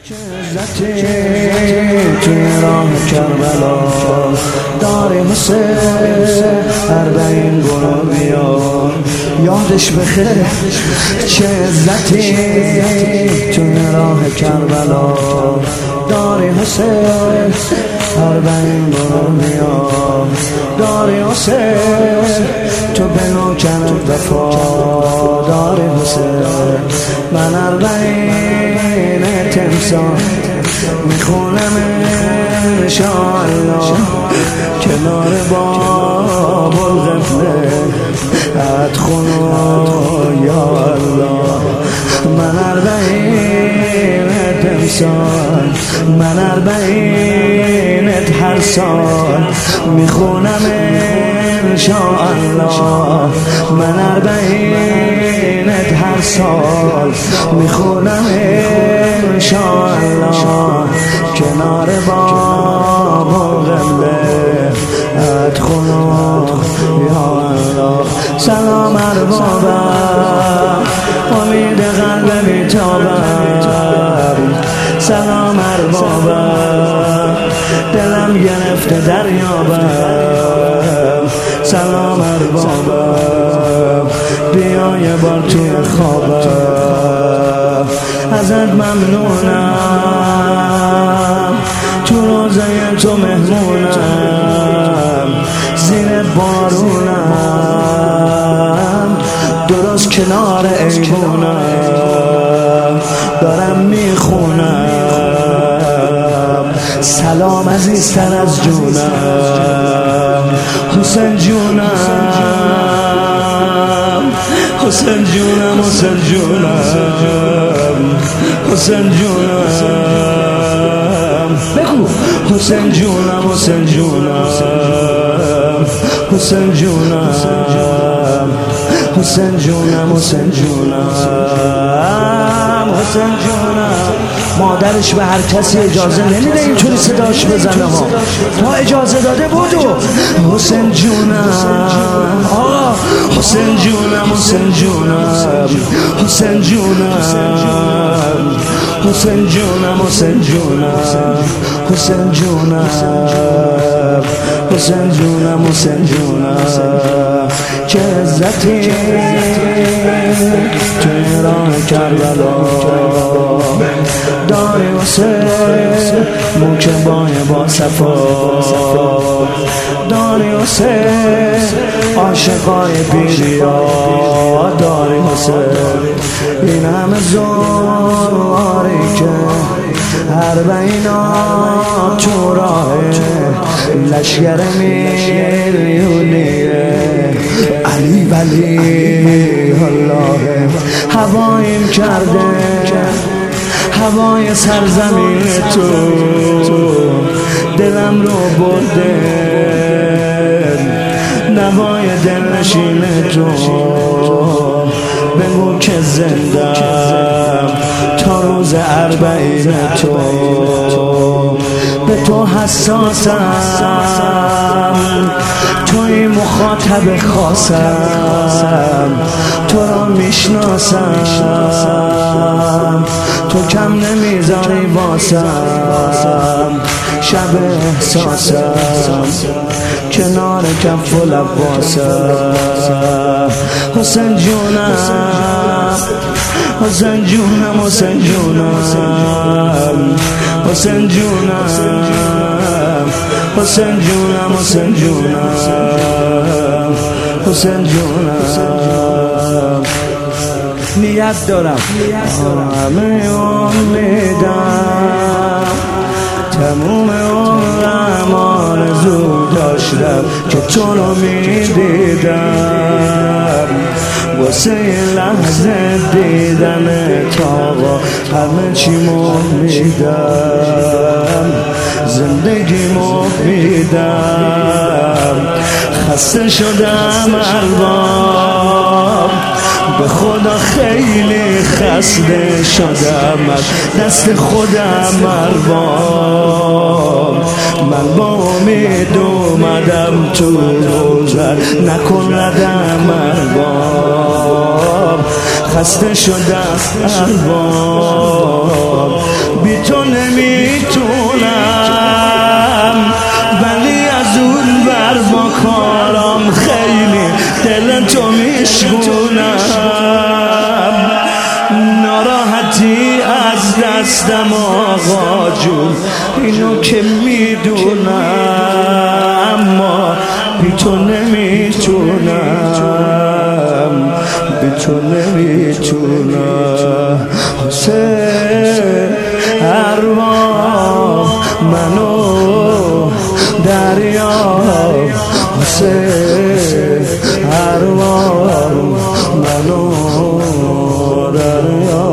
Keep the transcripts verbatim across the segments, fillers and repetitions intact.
چه عزتی توی راه کربلا داری حسین اربعین برو بیا یادش بخیر. چه عزتی توی راه کربلا داری حسین اربعین برو بیا داری حسین تو به نوکرت وفا داری حسین. من اربعین تمسان میخونم انشاءالله کنار باب الغفله ادخلو یا الله. من اربعین تمسان من اربعینت هر سال میخونم انشاءالله. من اربعینت هر سال میخونم انشاءالله کنار باب الغفله ادخلو یا الله. سلام اربابم امید قلب بیتابم. سلام اربابم دلم گرفته دریابم. سلام اربابم بیا یه بار توی خوابم. ازت ممنونم تو روزه تو مهمونم زیر بارونم درست کنار ایوونم دارم میخونم سلام عزیزتر از جونم حسین جونم حسین جونم حسین جونم حسین جونم بگو حسین جونم حسین جونم حسین جونم حسین جونم حسین جونم حسین جونم. مادرش به هر کسی اجازه نمیده اینطوری صداش بزنه ها. تا اجازه داده بودو حسین جونم آه حسین جونم حسین جونم حسین جونم حسین جونم حسین جونم حسین جونم حسین جونم حسین جونم. چه عزتی توی راه کربلا داری حسین موکبای با صفا داری حسین عاشقای بیریا داری حسین. این همه زواری که اربعینا تو راه لشگر میلیونیه علی ولی الله هوایم کرده هوای سرزمین تو دلم رو برده نوای دلنشین تو بگو که زندم تا روز اربعین تو به تو حساسم توی مخاطب خاصم تو را میشناسم تو کم نمیذاری واسم شب احساسم کنار کف و لب واسم. حسین جونم حسین جونم حسین جونم حسین جونم حسین جونم حسین جونم حسین جونم. نیت دارم همه امیدم تموم عمرم آرزو داشتم که تو رو میدیدم واسه لحظه دیدن تا همه چی میدم زندگیمو میدم. خسته شدم ارباب به خدا خیلی خسته شدم از دست خودم ارباب. من با امید اومدم تو روزت نکن ردم ارباب. خسته شدم ارباب، بی تو نمیتونم، ولی از اون بر با کارم خیلی دل تو میشگونم. ناراحتی از دستم آقا جون اینو که میدونم، اما بی تو نمیتونم، بی تو نمیتونم. حسین ارباب منو دریا، حسین ارباب منو دریا.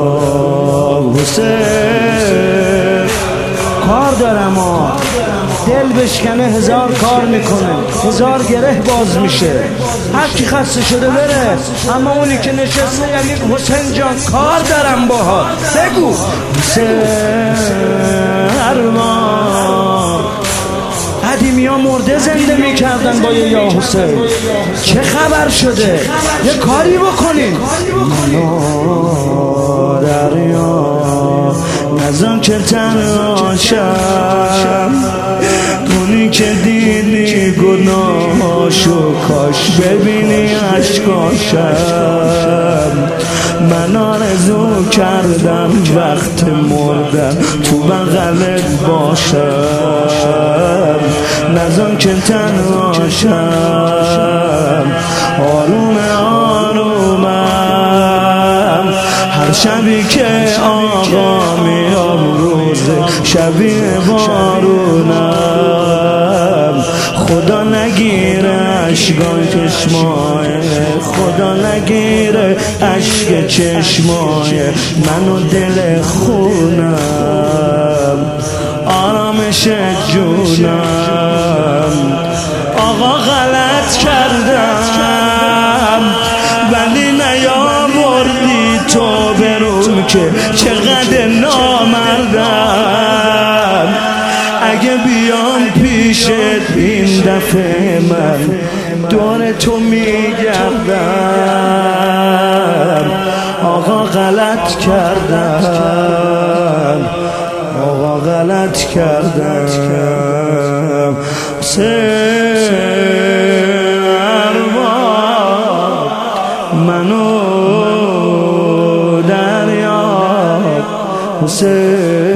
حسین کار دارم ها، دل بشکنه هزار کار میکنه، هزار گره باز میشه، هر کی خسته شده بره، اما اونی که نشسته یعنی حسین جان کار دارم باها، بگو حسین ارباب. قدیمی ها مرده زنده میکردن با یه یا حسین، چه خبر شده؟ یه کاری بکنین. منو دریا نزن که تنهاشم، اونی که دیدی گناهاشو کاش ببینی اشکاشم. من آرزو کردم وقت مردم تو بغلت باشم، نزن که تنهاشم، آروم آرومم. هر شبی که آقا میام روزه شبیه بارونم، خدا نگیره اشکان چشمای، خدا نگیره اشک چشمای منو دل خونم، آرامش جونم. آقا غلط کردم ولی نیاوردی تو برون که چقدر نامردم. اگه بیام پیشت این دفعه من دور تو میگردم. آقا غلط کردم، آقا غلط کردم. حسین ارباب منو دریا، حسین